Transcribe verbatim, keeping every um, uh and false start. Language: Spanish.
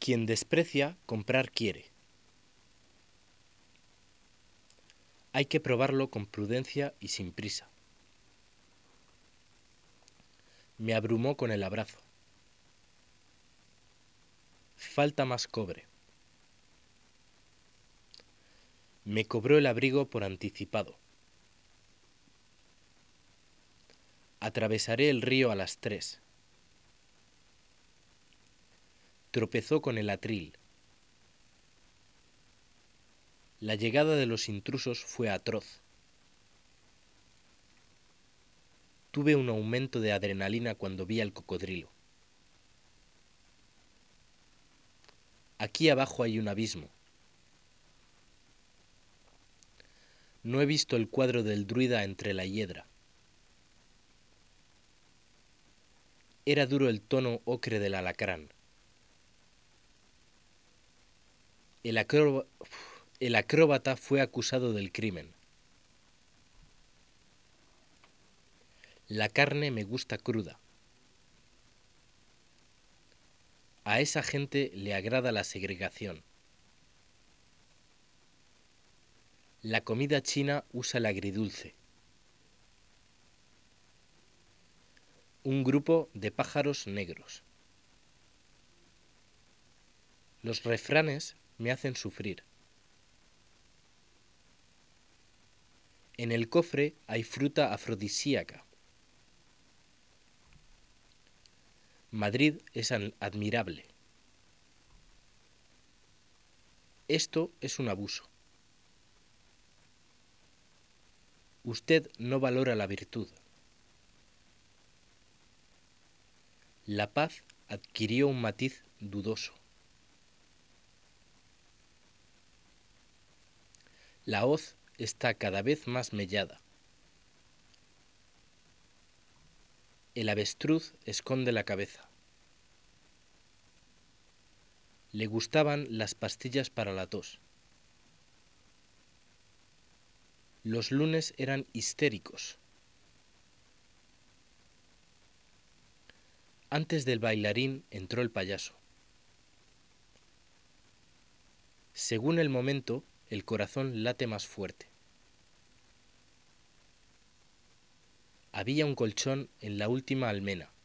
Quien desprecia, comprar quiere. Hay que probarlo con prudencia y sin prisa. Me abrumó con el abrazo. Falta más cobre. Me cobró el abrigo por anticipado. Atravesaré el río a las tres. Tropezó con el atril. La llegada de los intrusos fue atroz. Tuve un aumento de adrenalina cuando vi al cocodrilo. Aquí abajo hay un abismo. No he visto el cuadro del druida entre la hiedra. Era duro el tono ocre del alacrán. El, acrób- el acróbata fue acusado del crimen. La carne me gusta cruda. A esa gente le agrada la segregación. La comida china usa el agridulce. Un grupo de pájaros negros. Los refranes me hacen sufrir. En el cofre hay fruta afrodisíaca. Madrid es admirable. Esto es un abuso. Usted no valora la virtud. La paz adquirió un matiz dudoso. La hoz está cada vez más mellada. El avestruz esconde la cabeza. Le gustaban las pastillas para la tos. Los lunes eran histéricos. Antes del bailarín entró el payaso. Según el momento, el corazón late más fuerte. Había un colchón en la última almena.